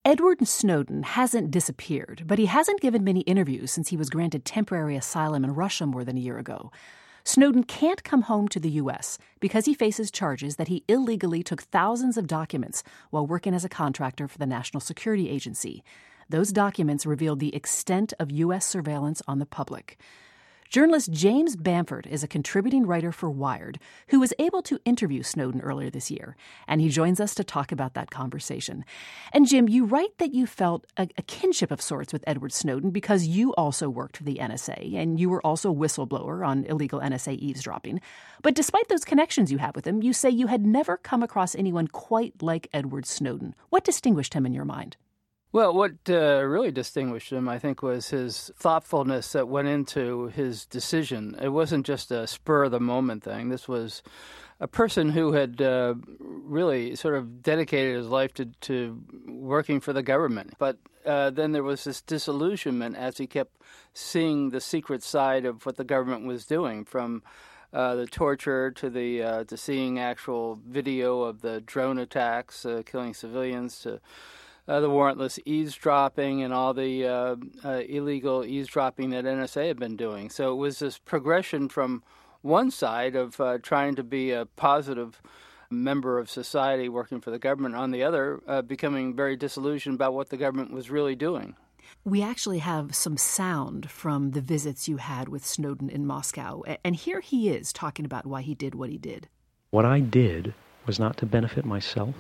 Edward Snowden hasn't disappeared, but he hasn't given many interviews since he was granted temporary asylum in Russia more than a year ago. Snowden can't come home to the U.S. because he faces charges that he illegally took thousands of documents while working as a contractor for the National Security Agency. Those documents revealed the extent of U.S. surveillance on the public. Journalist James Bamford is a contributing writer for Wired who was able to interview Snowden earlier this year, and he joins us to talk about that conversation. And Jim, you write that you felt a kinship of sorts with Edward Snowden because you also worked for the NSA, and you were also a whistleblower on illegal NSA eavesdropping. But despite those connections you have with him, you say you had never come across anyone quite like Edward Snowden. What distinguished him in your mind? Well, what really distinguished him, I think, was his thoughtfulness that went into his decision. It wasn't just a spur-of-the-moment thing. This was a person who had really sort of dedicated his life to working for the government. But then there was this disillusionment as he kept seeing the secret side of what the government was doing, from the torture to seeing actual video of the drone attacks killing civilians, to the warrantless eavesdropping and all the illegal eavesdropping that NSA had been doing. So it was this progression from one side of trying to be a positive member of society working for the government, on the other becoming very disillusioned about what the government was really doing. We actually have some sound from the visits you had with Snowden in Moscow, and here he is talking about why he did what he did. What I did was not to benefit myself.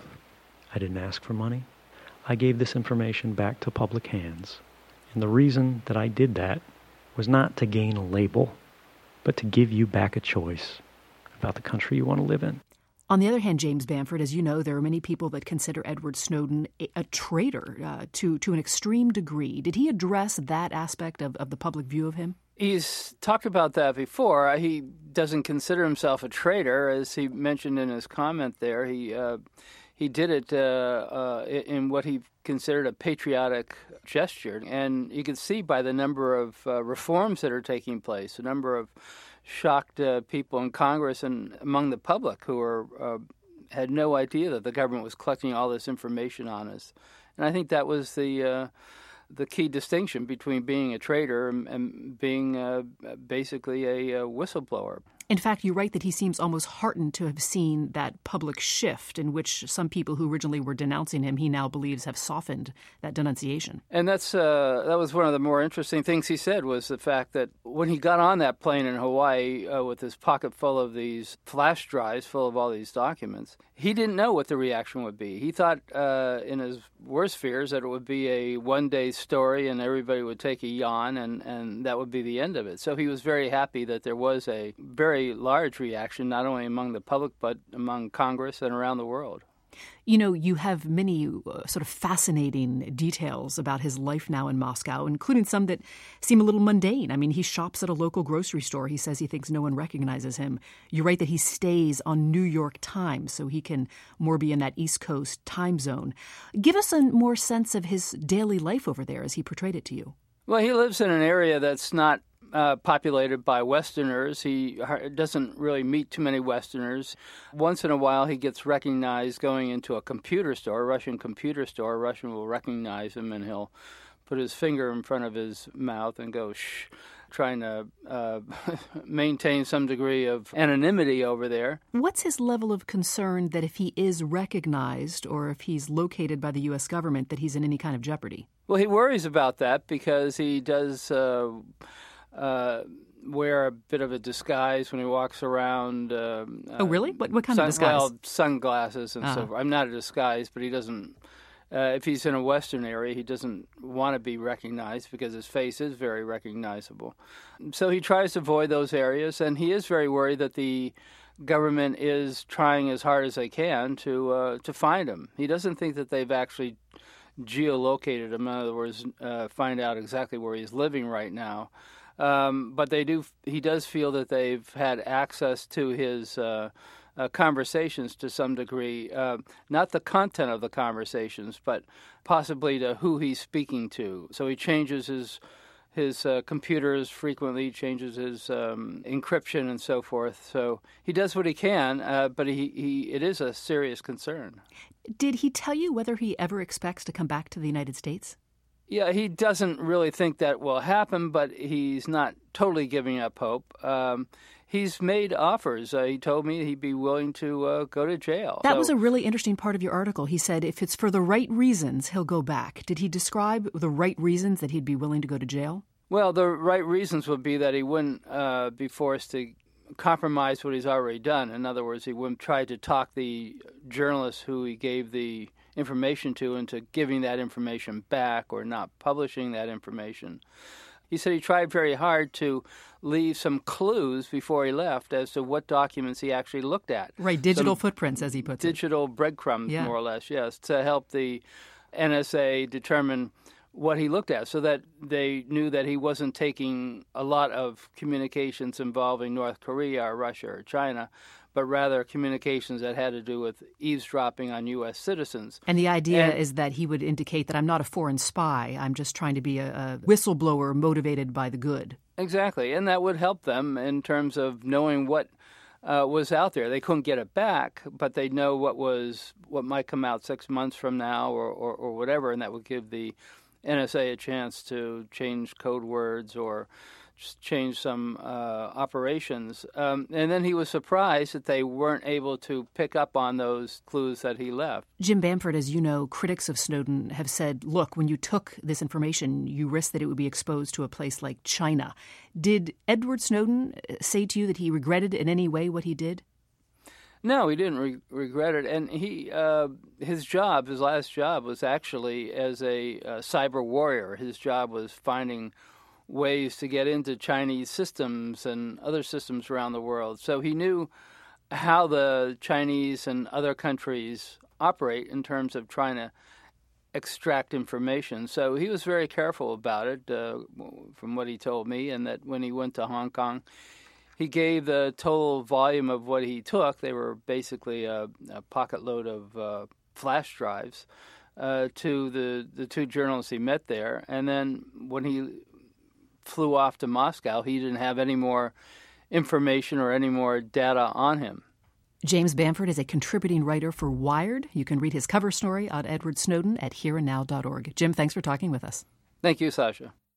I didn't ask for money. I gave this information back to public hands. And the reason that I did that was not to gain a label, but to give you back a choice about the country you want to live in. On the other hand, James Bamford, as you know, there are many people that consider Edward Snowden a traitor to an extreme degree. Did he address that aspect of the public view of him? He's talked about that before. He doesn't consider himself a traitor, as he mentioned in his comment there. He did it in what he considered a patriotic gesture. And you can see by the number of reforms that are taking place, the number of shocked people in Congress and among the public who had no idea that the government was collecting all this information on us. And I think that was the key distinction between being a traitor and being basically a whistleblower. In fact, you write that he seems almost heartened to have seen that public shift in which some people who originally were denouncing him, he now believes, have softened that denunciation. And that was one of the more interesting things he said, was the fact that when he got on that plane in Hawaii with his pocket full of these flash drives full of all these documents, he didn't know what the reaction would be. He thought in his worst fears that it would be a one-day story and everybody would take a yawn and that would be the end of it. So he was very happy that there was a very large reaction, not only among the public, but among Congress and around the world. You know, you have many sort of fascinating details about his life now in Moscow, including some that seem a little mundane. I mean, he shops at a local grocery store. He says he thinks no one recognizes him. You write that he stays on New York time so he can more be in that East Coast time zone. Give us a more sense of his daily life over there as he portrayed it to you. Well, he lives in an area that's not populated by Westerners. He doesn't really meet too many Westerners. Once in a while, he gets recognized going into a computer store, a Russian computer store. A Russian will recognize him, and he'll put his finger in front of his mouth and go, shh, trying to maintain some degree of anonymity over there. What's his level of concern that if he is recognized or if he's located by the U.S. government, that he's in any kind of jeopardy? Well, he worries about that because he does wear a bit of a disguise when he walks around. Oh, really? What kind of disguise? Well, sunglasses and so forth. I'm not a disguise, but he doesn't. If he's in a Western area, he doesn't want to be recognized because his face is very recognizable. So he tries to avoid those areas, and he is very worried that the government is trying as hard as they can to find him. He doesn't think that they've actually geolocated him. In other words, find out exactly where he's living right now. But he does feel that they've had access to his conversations to some degree, not the content of the conversations, but possibly to who he's speaking to. So he changes his his computers frequently, changes his encryption and so forth. So he does what he can, but it is a serious concern. Did he tell you whether he ever expects to come back to the United States? Yeah, he doesn't really think that will happen, but he's not totally giving up hope. He's made offers. He told me he'd be willing to go to jail. That was a really interesting part of your article. He said if it's for the right reasons, he'll go back. Did he describe the right reasons that he'd be willing to go to jail? Well, the right reasons would be that he wouldn't be forced to compromise what he's already done. In other words, he wouldn't try to talk the journalists who he gave the information to into giving that information back or not publishing that information. He said he tried very hard to leave some clues before he left as to what documents he actually looked at. Right, digital footprints, as he puts it. Digital breadcrumbs, more or less, yes, to help the NSA determine what he looked at so that they knew that he wasn't taking a lot of communications involving North Korea or Russia or China, but rather communications that had to do with eavesdropping on U.S. citizens. And the idea is that he would indicate that I'm not a foreign spy. I'm just trying to be a whistleblower motivated by the good. Exactly, and that would help them in terms of knowing what was out there. They couldn't get it back, but they'd know what might come out 6 months from now or whatever, and that would give the NSA a chance to change code words or just change some operations. And then he was surprised that they weren't able to pick up on those clues that he left. Jim Bamford, as you know, critics of Snowden have said, look, when you took this information, you risked that it would be exposed to a place like China. Did Edward Snowden say to you that he regretted in any way what he did? No, he didn't regret it. And his last job was actually as a cyber warrior. His job was finding ways to get into Chinese systems and other systems around the world. So he knew how the Chinese and other countries operate in terms of trying to extract information. So he was very careful about it, from what he told me, and that when he went to Hong Kong, he gave the total volume of what he took. They were basically a pocket load of flash drives to the two journalists he met there. And then when he flew off to Moscow, he didn't have any more information or any more data on him. James Bamford is a contributing writer for Wired. You can read his cover story on Edward Snowden at hereandnow.org. Jim, thanks for talking with us. Thank you, Sasha.